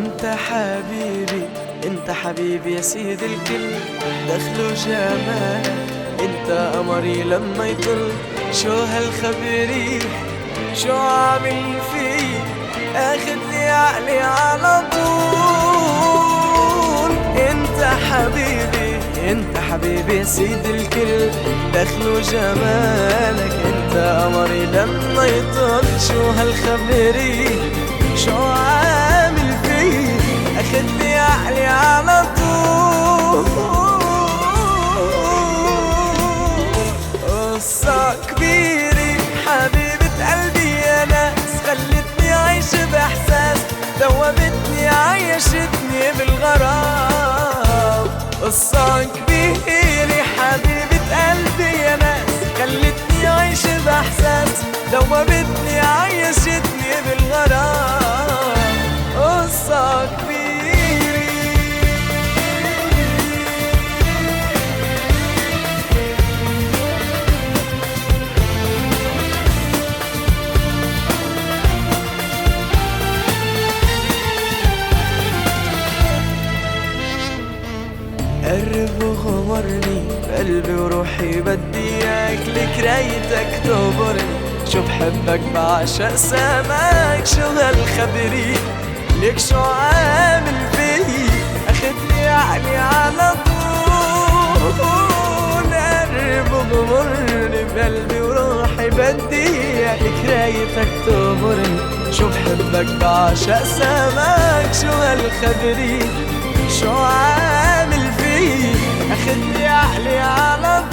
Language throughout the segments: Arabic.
انت حبيبي، انت حبيبي يا سيد الكل، دخلوا جمالك انت قمري لما يطل. شو هالخبري شو عامل فيه، اخد لي عقلي على طول. انت حبيبي، انت حبيبي يا سيد الكل، دخلوا جمالك انت قمري لما يطل. شو هالخبري شو عامل فيه، اخد لي عقلي على طول. قصة كبيرة حبيبة قلبي يا ناس، خلتني عايش بإحساس، دوبتني عيشتني بالغرام. قصة كبيرة حبيبة قلبي يا ناس، خلتني عايش بإحساس، دوبتني عيشتني بالغرام. قصة كبيرة. قرب وغمرني بقلبي وروحي، بدي اياك لكريتك تغبرني. شو بحبك بعشق سماك، شو هالخبري ليك شو عامل فيي، اخدني عقلي على طول. قرب وغمرني بقلبي وروحي، بدي اياك لكريتك تغبرني. شو بحبك بعشق سماك، شو هالخبري شو عامل فيه، اخدني عقلي على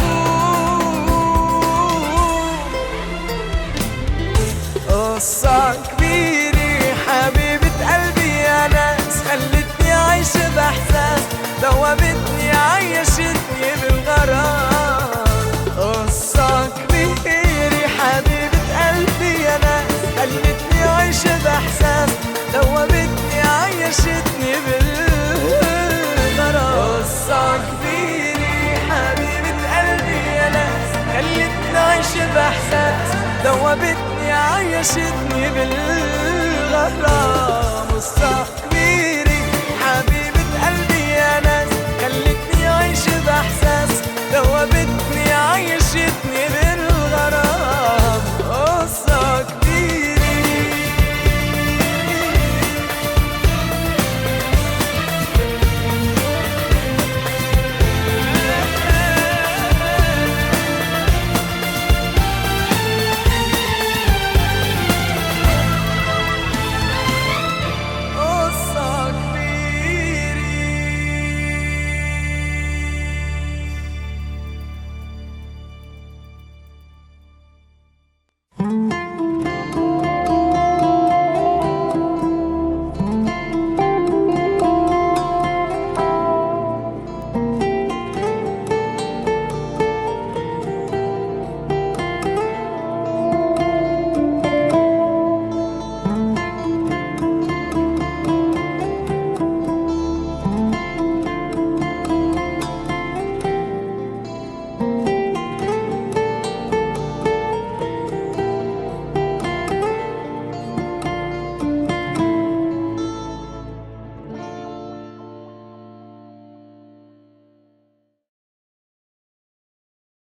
طول. قصة كبيرة حبيبة قلبي يا ناس، خلتني عايش بإحساس، دوبتني عيشتني بالغرام. قصة كبيرة حبيبة قلبي يا ناس، خلتني عايش بإحساس، دوبتني عيشتني قصة كبيرة حبيبة قلبي يا ناس، خلتني عايش بإحساس، دوبتني عيشتني